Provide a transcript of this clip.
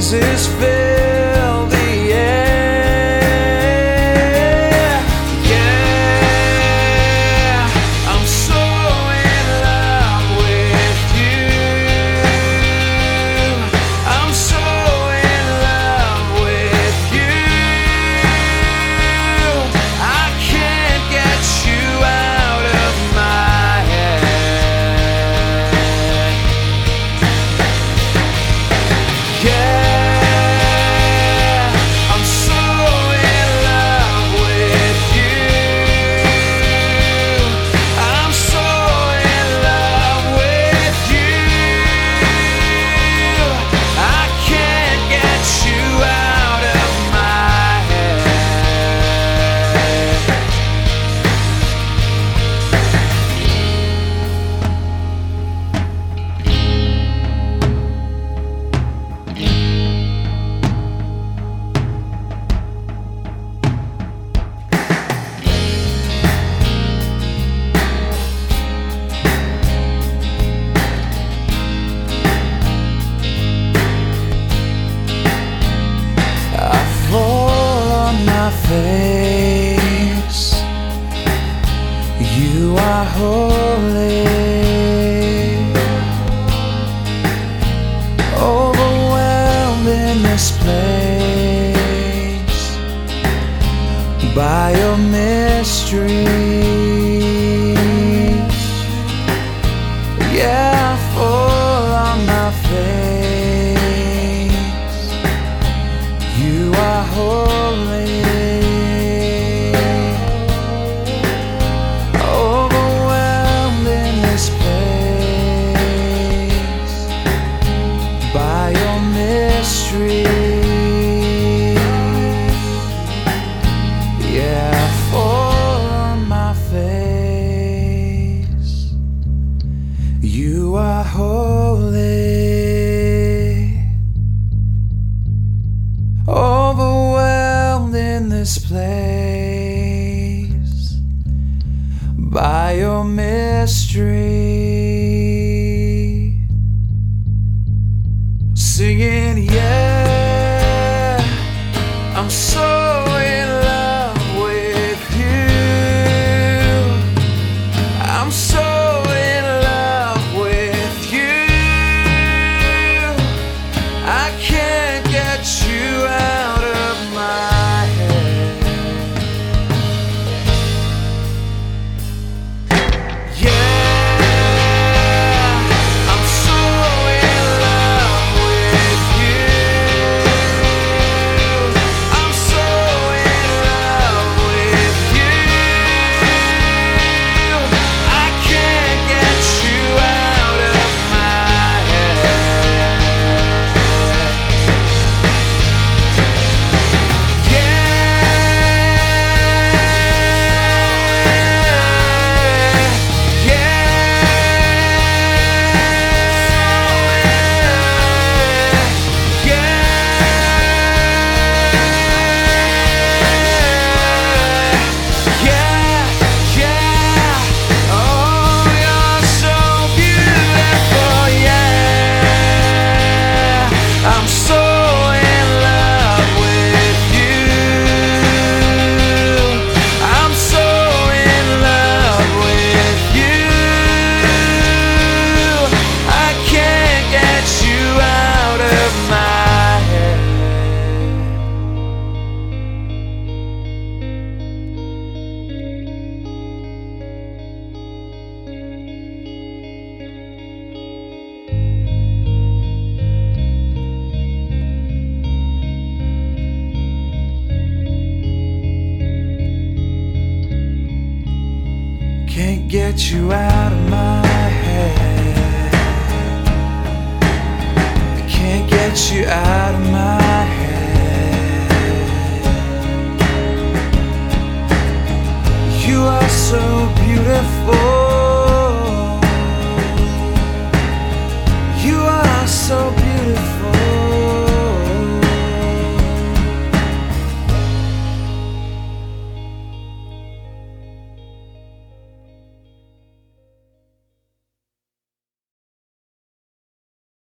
breezes fill the air. Yeah, I'm so in love with you. I'm so in love with you. I can't get you out of my head. Yeah, I'm so in love with you. I'm so in love with you. I can't get you out of my head. I fall on my face. You are holy, overwhelmed in this place by your mysteries. Yeah, I fall on my face. You are holy, overwhelmed in this place by your mystery. Yeah, I fall on my face. You are holy, overwhelmed in this place by your mystery. Singing, yeah, I'm so in love with you. I'm so in love with you. I can't get you out of my head. Yeah, I'm so in love with you. I'm so in love with you. I can't get you out of my head. I'm so in love with you. I'm so in love with you. I can't get you out of my head. Can't get you out of my head. I can't get you out of my head. You are so beautiful.